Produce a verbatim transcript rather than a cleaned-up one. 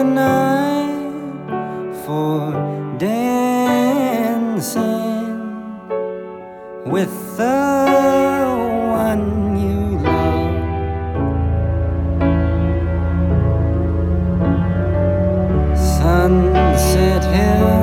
night for dancing with the one you love. Sunset Hill